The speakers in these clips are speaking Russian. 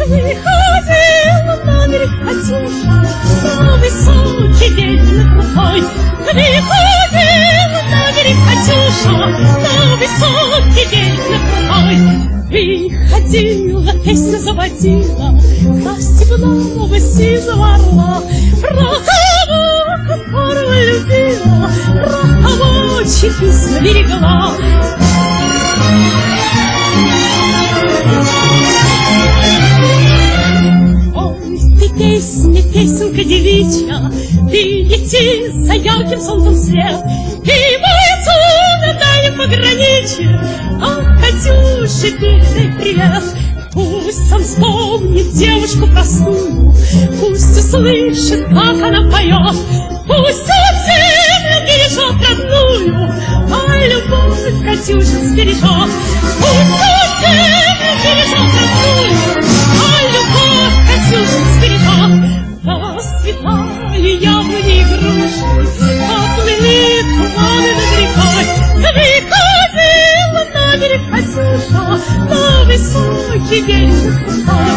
Выходила на берег Катюша, на высокий берег крутой. Выходила на берег Катюша, на высокий берег крутой. Приходила, песню заводила, про степного сизого орла, про того, которого любила, про того, чьи письма берегла. Песня, песенка девичья, ты лети за ярким солнцем вслед, и бойцу на дальнем пограничье, ах, Катюше, передай привет. Пусть он вспомнит девушку простую, пусть услышит, как она поет, пусть он землю бережет родную, а любовь Катюша сбережет. Пусть он землю бережет родную, а любовь Катюша сбережет. Расцветали яблони и груши, поплыли туманы над рекой. Выходила на берег Катюша, на высокий берег крутой.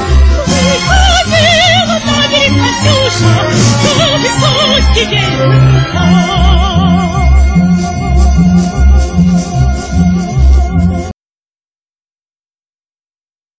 Выходила на берег Катюша, на высокий берег крутой.